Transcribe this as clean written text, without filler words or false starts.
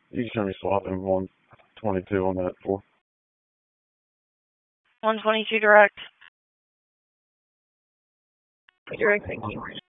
You can show me swapping 122 on that for. 122 direct. Direct, thank you.